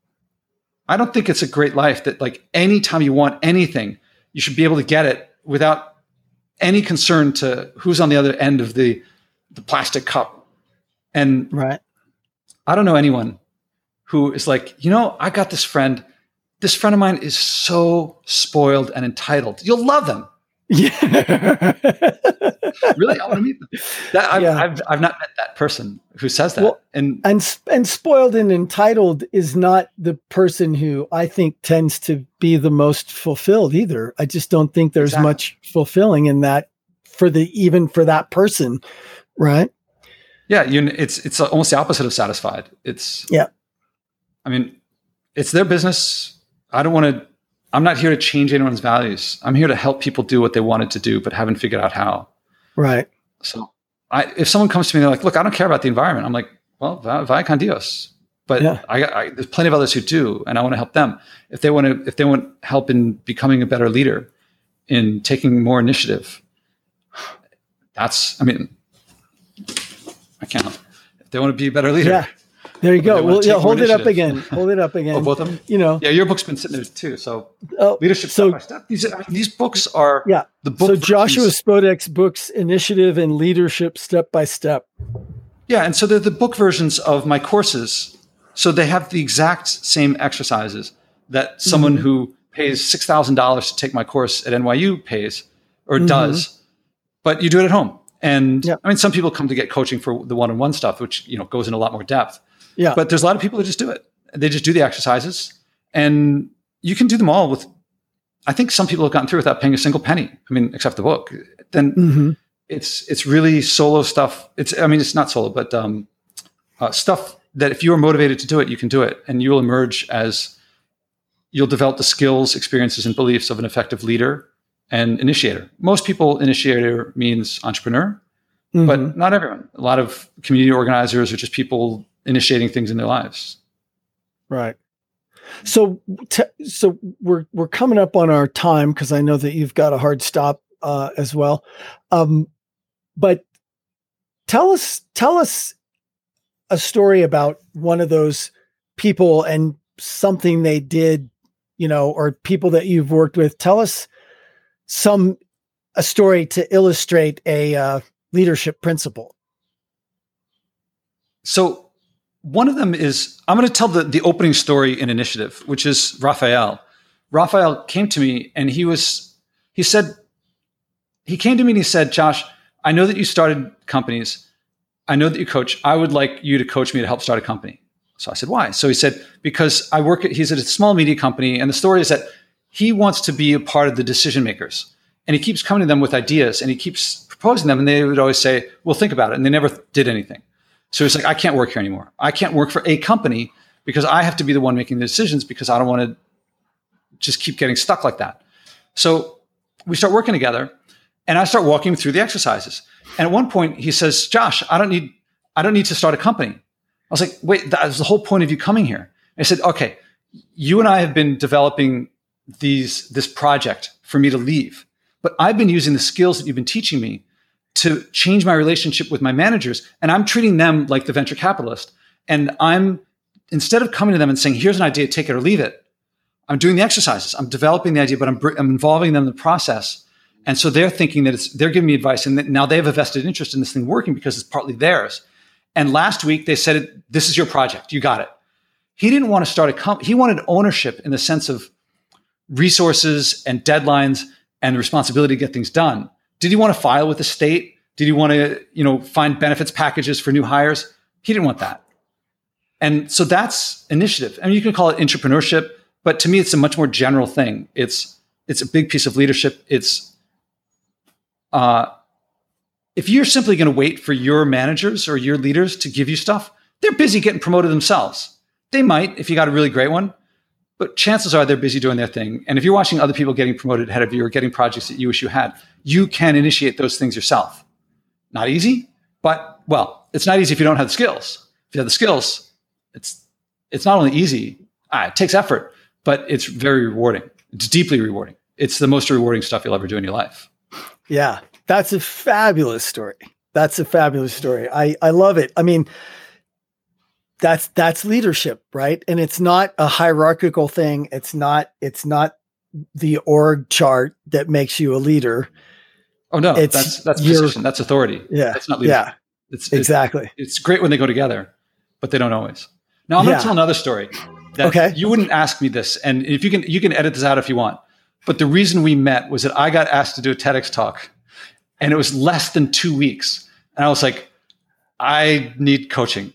I don't think it's a great life that, like, anytime you want anything, you should be able to get it without any concern to who's on the other end of the, the plastic cup. And right. I don't know anyone who is like, you know, I got this friend. This friend of mine is so spoiled and entitled. You'll love them. Yeah. Really, I want to meet them. That, I've, yeah. I've, I've not met that person who says that. Well, and and and spoiled and entitled is not the person who I think tends to be the most fulfilled either. I just don't think there's exactly. much fulfilling in that for the even for that person, right? Yeah, you. It's it's almost the opposite of satisfied. It's yeah. I mean, it's their business. I don't want to. I'm not here to change anyone's values. I'm here to help people do what they wanted to do, but haven't figured out how. Right. So I, if someone comes to me and they're like, look, I don't care about the environment. I'm like, well, vaya con Dios. But yeah. I, I, there's plenty of others who do, and I want to help them. If they want to, if they want help in becoming a better leader, in taking more initiative, that's, I mean, I can't. If they want to be a better leader. Yeah. There you go. Well, yeah, hold it up again. Hold it up again. Oh, both of them? You know. Yeah, your book's been sitting there too. So oh, leadership so, step by step. These, I mean, these books are yeah. the book. So Joshua Spodek's books, Initiative and Leadership Step by Step. Yeah, and so they're the book versions of my courses. So they have the exact same exercises that someone mm-hmm. who pays six thousand dollars to take my course at N Y U pays or mm-hmm. does, but you do it at home. And yeah. I mean, some people come to get coaching for the one-on-one stuff, which, you know, goes in a lot more depth. Yeah. But there's a lot of people that just do it. They just do the exercises, and you can do them all with, I think some people have gotten through without paying a single penny. I mean, except the book. Then Mm-hmm. it's it's really solo stuff. It's I mean, it's not solo, but um, uh, stuff that if you are motivated to do it, you can do it, and you will emerge as you'll develop the skills, experiences, and beliefs of an effective leader and initiator. Most people, initiator means entrepreneur, Mm-hmm. but not everyone. A lot of community organizers are just people initiating things in their lives. Right. So, t- so we're we're coming up on our time because I know that you've got a hard stop uh, as well. Um, but tell us tell us a story about one of those people and something they did, you know, or people that you've worked with. Tell us some a story to illustrate a uh, leadership principle. So one of them is, I'm going to tell the, the opening story in Initiative, which is Raphael. Raphael came to me and he was, he said, he came to me and he said, Josh, I know that you started companies. I know that you coach. I would like you to coach me to help start a company. So I said, why? So he said, because I work at, he's at a small media company. And the story is that he wants to be a part of the decision makers. And he keeps coming to them with ideas and he keeps proposing them. And they would always say, well, think about it. And they never did anything. So he's like, I can't work here anymore. I can't work for a company because I have to be the one making the decisions because I don't want to just keep getting stuck like that. So we start working together and I start walking him through the exercises. And at one point he says, Josh, I don't need, I don't need to start a company. I was like, wait, that was the whole point of you coming here. And I said, okay, you and I have been developing these, this project for me to leave, but I've been using the skills that you've been teaching me to change my relationship with my managers. And I'm treating them like the venture capitalist. And I'm, instead of coming to them and saying, here's an idea, take it or leave it, I'm doing the exercises. I'm developing the idea, but I'm, I'm involving them in the process. And so they're thinking that it's, they're giving me advice and that now they have a vested interest in this thing working because it's partly theirs. And last week they said, this is your project. You got it. He didn't want to start a company. He wanted ownership in the sense of resources and deadlines and the responsibility to get things done. Did he want to file with the state? Did he want to, you know, find benefits packages for new hires? He didn't want that. And so that's initiative. I mean, you can call it entrepreneurship, but to me, it's a much more general thing. It's, it's a big piece of leadership. It's, uh, if you're simply going to wait for your managers or your leaders to give you stuff, they're busy getting promoted themselves. They might, if you got a really great one, but chances are they're busy doing their thing. And if you're watching other people getting promoted ahead of you or getting projects that you wish you had, you can initiate those things yourself. Not easy, but well, it's not easy if you don't have the skills. If you have the skills, it's it's not only easy, ah, it takes effort, but it's very rewarding. It's deeply rewarding. It's the most rewarding stuff you'll ever do in your life. Yeah, that's a fabulous story. That's a fabulous story. I, I love it. I mean, that's that's leadership, right? And it's not a hierarchical thing. It's not it's not the org chart that makes you a leader. Oh no, it's that's that's position. That's authority. Yeah, that's not leadership. Yeah, it's, exactly. It's, it's great when they go together, but they don't always. Now I'm yeah. going to tell another story. That okay. You wouldn't ask me this, and if you can, you can edit this out if you want. But the reason we met was that I got asked to do a TEDx talk, and it was less than two weeks, and I was like, I need coaching,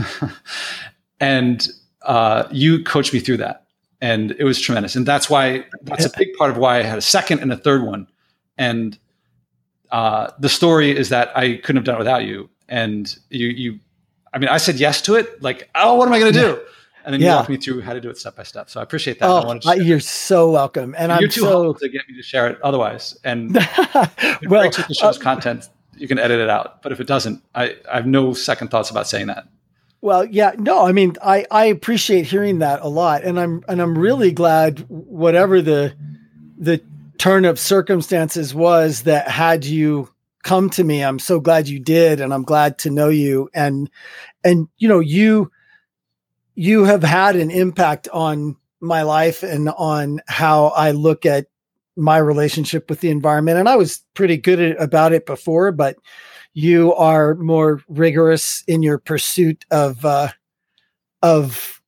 and uh, you coached me through that, and it was tremendous. And that's why that's a big part of why I had a second and a third one, and. Uh, the story is that I couldn't have done it without you. And you, you, I mean, I said yes to it. Like, oh, what am I going to do? And then you yeah. walked me through how to do it step by step. So I appreciate that. Oh, I wanted to you're so welcome. And, and I'm you're too so humble to get me to share it otherwise. And if well, it breaks the show's uh, content, you can edit it out. But if it doesn't, I, I have no second thoughts about saying that. Well, yeah, no, I mean, I, I appreciate hearing that a lot. And I'm, and I'm really glad whatever the, the turn of circumstances was that had you come to me, I'm so glad you did. And I'm glad to know you. And, and, you know, you, you have had an impact on my life and on how I look at my relationship with the environment. And I was pretty good at, about it before, but you are more rigorous in your pursuit of, uh, of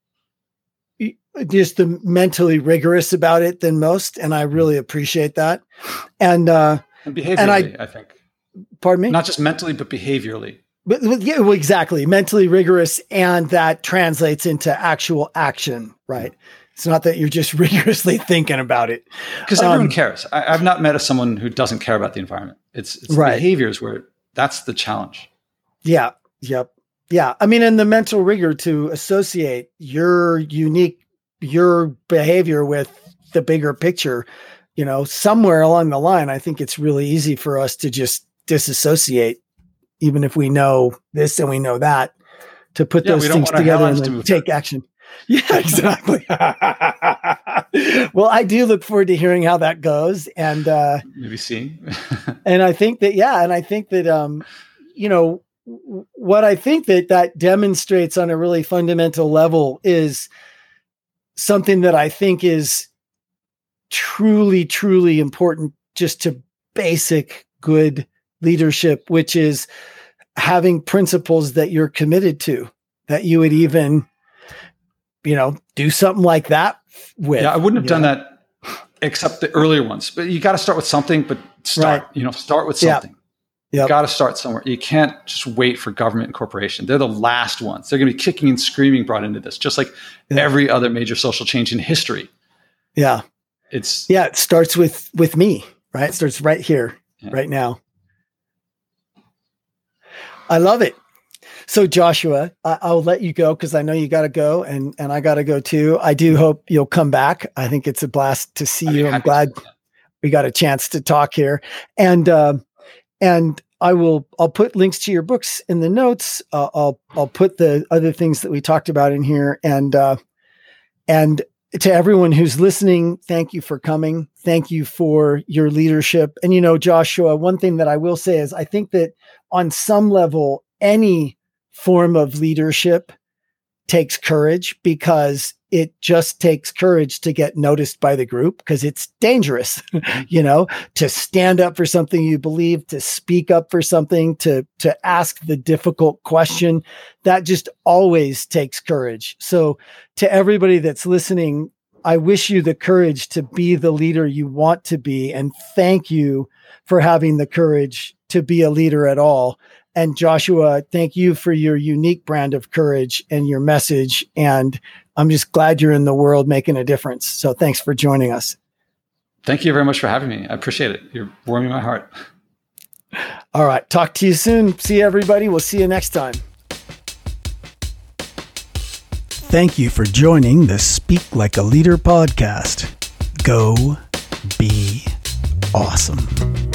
just the mentally rigorous about it than most. And I really appreciate that. And, uh, And behaviorally, and I, I think. Pardon me? Not just mentally, but behaviorally. But, but yeah, well, exactly. Mentally rigorous. And that translates into actual action, right? It's not that you're just rigorously thinking about it. Because everyone um, cares. I, I've not met a, someone who doesn't care about the environment. It's, it's right. behaviors where that's the challenge. Yeah. Yep. Yeah. I mean, and the mental rigor to associate your unique, your behavior with the bigger picture, you know, somewhere along the line, I think it's really easy for us to just disassociate, even if we know this and we know that, to put yeah, those things together and to take action. Yeah, exactly. Well, I do look forward to hearing how that goes. And, uh, maybe seeing. And I think that, yeah. And I think that, um, you know, what I think that that demonstrates on a really fundamental level is something that I think is truly, truly important just to basic good leadership, which is having principles that you're committed to, that you would even, you know, do something like that with. Yeah, I wouldn't have done know? that except the earlier ones, but you got to start with something, but start, right. you know, start with something. Yep. Yep. You got to start somewhere. You can't just wait for government and corporation. They're the last ones. They're going to be kicking and screaming brought into this, just like yeah. every other major social change in history. Yeah. It's yeah. It starts with, with me, right? It starts right here, yeah. right now. I love it. So Joshua, I, I'll let you go because I know you got to go and, and I got to go too. I do hope you'll come back. I think it's a blast to see I'd you. I'm glad we got a chance to talk here. And, uh, and I will, I'll put links to your books in the notes. Uh, I'll, I'll put the other things that we talked about in here. And, uh, and to everyone who's listening, thank you for coming. Thank you for your leadership. And, you know, Joshua, one thing that I will say is I think that on some level, any form of leadership takes courage, because it just takes courage to get noticed by the group, because it's dangerous, you know, to stand up for something you believe, to speak up for something, to, to ask the difficult question. That just always takes courage. So to everybody that's listening, I wish you the courage to be the leader you want to be. And thank you for having the courage to be a leader at all. And Joshua, thank you for your unique brand of courage and your message. And I'm just glad you're in the world making a difference. So thanks for joining us. Thank you very much for having me. I appreciate it. You're warming my heart. All right. Talk to you soon. See you, everybody. We'll see you next time. Thank you for joining the Speak Like a Leader podcast. Go be awesome.